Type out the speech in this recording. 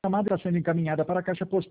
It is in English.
chamada está sendo encaminhada para a caixa postal